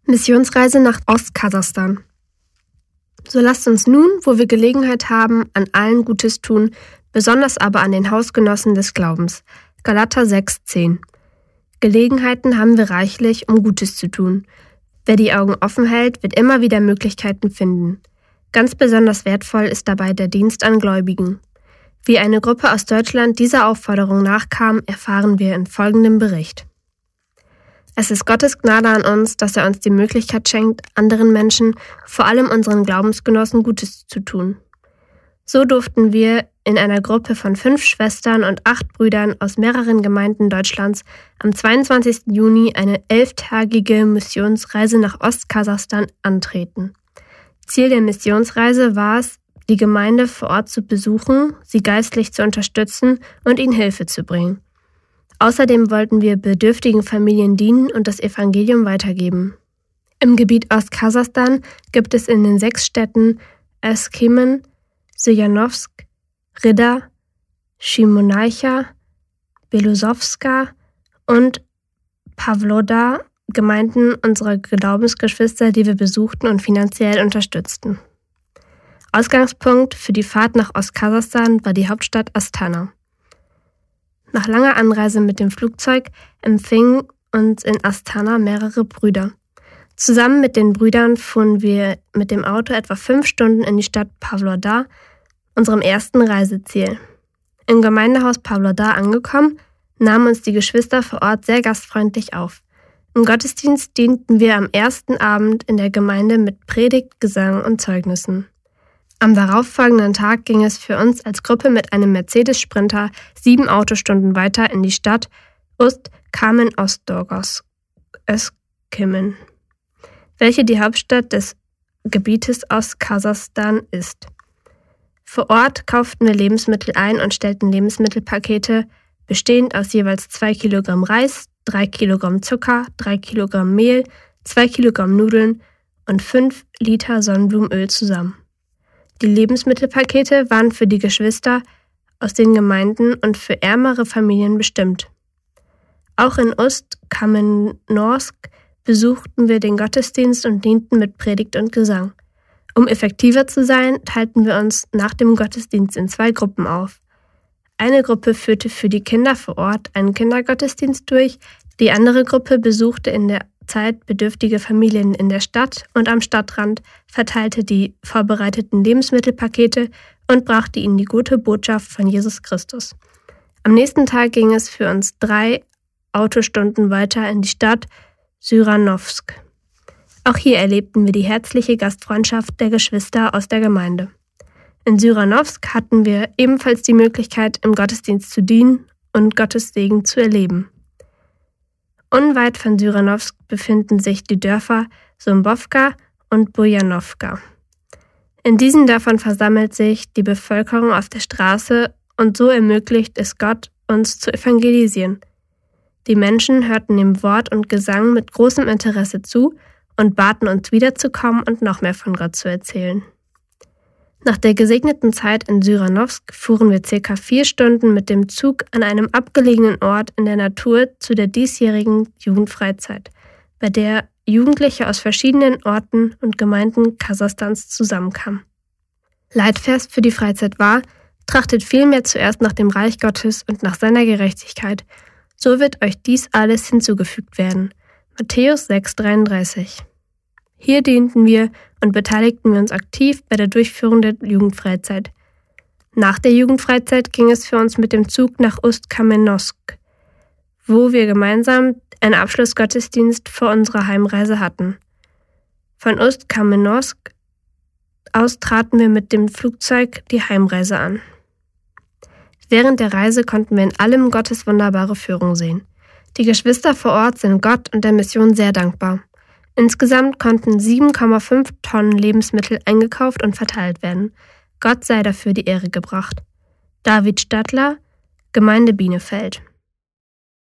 Missionsreise nach Ostkasachstan. So lasst uns nun, wo wir Gelegenheit haben, an allen Gutes tun, besonders aber an den Hausgenossen des Glaubens. Galater 6,10. Gelegenheiten haben wir reichlich, um Gutes zu tun. Wer die Augen offen hält, wird immer wieder Möglichkeiten finden. Ganz besonders wertvoll ist dabei der Dienst an Gläubigen. Wie eine Gruppe aus Deutschland dieser Aufforderung nachkam, erfahren wir in folgendem Bericht. Es ist Gottes Gnade an uns, dass er uns die Möglichkeit schenkt, anderen Menschen, vor allem unseren Glaubensgenossen, Gutes zu tun. So durften wir in einer Gruppe von 5 Schwestern und 8 Brüdern aus mehreren Gemeinden Deutschlands am 22. Juni eine 11-tägige Missionsreise nach Ostkasachstan antreten. Ziel der Missionsreise war es, die Gemeinde vor Ort zu besuchen, sie geistlich zu unterstützen und ihnen Hilfe zu bringen. Außerdem wollten wir bedürftigen Familien dienen und das Evangelium weitergeben. Im Gebiet Ostkasachstan gibt es in den 6 Städten Eskemen, Syanovsk, Rida, Shimonaicha, Belousovska und Pawlodar Gemeinden unserer Glaubensgeschwister, die wir besuchten und finanziell unterstützten. Ausgangspunkt für die Fahrt nach Ostkasachstan war die Hauptstadt Astana. Nach langer Anreise mit dem Flugzeug empfingen uns in Astana mehrere Brüder. Zusammen mit den Brüdern fuhren wir mit dem Auto etwa 5 Stunden in die Stadt Pawlodar, unserem ersten Reiseziel. Im Gemeindehaus Pawlodar angekommen, nahmen uns die Geschwister vor Ort sehr gastfreundlich auf. Im Gottesdienst dienten wir am ersten Abend in der Gemeinde mit Predigt, Gesang und Zeugnissen. Am darauffolgenden Tag ging es für uns als Gruppe mit einem Mercedes-Sprinter 7 Autostunden weiter in die Stadt Ust-Kamenostogorsk, Eskemen, welche die Hauptstadt des Gebietes Ostkasachstan ist. Vor Ort kauften wir Lebensmittel ein und stellten Lebensmittelpakete, bestehend aus jeweils 2 Kilogramm Reis, 3 Kilogramm Zucker, 3 Kilogramm Mehl, 2 Kilogramm Nudeln und 5 Liter Sonnenblumenöl zusammen. Die Lebensmittelpakete waren für die Geschwister aus den Gemeinden und für ärmere Familien bestimmt. Auch in Ust-Kamenorsk besuchten wir den Gottesdienst und dienten mit Predigt und Gesang. Um effektiver zu sein, teilten wir uns nach dem Gottesdienst in 2 Gruppen auf. Eine Gruppe führte für die Kinder vor Ort einen Kindergottesdienst durch, die andere Gruppe besuchte in der Zeit bedürftige Familien in der Stadt und am Stadtrand, verteilte die vorbereiteten Lebensmittelpakete und brachte ihnen die gute Botschaft von Jesus Christus. Am nächsten Tag ging es für uns 3 Autostunden weiter in die Stadt Syanovsk. Auch hier erlebten wir die herzliche Gastfreundschaft der Geschwister aus der Gemeinde. In Syanovsk hatten wir ebenfalls die Möglichkeit, im Gottesdienst zu dienen und Gottes Segen zu erleben. Unweit von Syanovsk befinden sich die Dörfer Sumbovka und Bojanowka. In diesen Dörfern versammelt sich die Bevölkerung auf der Straße und so ermöglicht es Gott, uns zu evangelisieren. Die Menschen hörten dem Wort und Gesang mit großem Interesse zu und baten uns wiederzukommen und noch mehr von Gott zu erzählen. Nach der gesegneten Zeit in Syanovsk fuhren wir ca. 4 Stunden mit dem Zug an einem abgelegenen Ort in der Natur zu der diesjährigen Jugendfreizeit, bei der Jugendliche aus verschiedenen Orten und Gemeinden Kasachstans zusammenkamen. Leitvers für die Freizeit war: Trachtet vielmehr zuerst nach dem Reich Gottes und nach seiner Gerechtigkeit, so wird euch dies alles hinzugefügt werden. Matthäus 6,33. Hier dienten wir und beteiligten wir uns aktiv bei der Durchführung der Jugendfreizeit. Nach der Jugendfreizeit ging es für uns mit dem Zug nach Ust-Kamenorsk, wo wir gemeinsam einen Abschlussgottesdienst vor unserer Heimreise hatten. Von Ust-Kamenorsk aus traten wir mit dem Flugzeug die Heimreise an. Während der Reise konnten wir in allem Gottes wunderbare Führung sehen. Die Geschwister vor Ort sind Gott und der Mission sehr dankbar. Insgesamt konnten 7,5 Tonnen Lebensmittel eingekauft und verteilt werden. Gott sei dafür die Ehre gebracht. David Stadler, Gemeinde Bielefeld.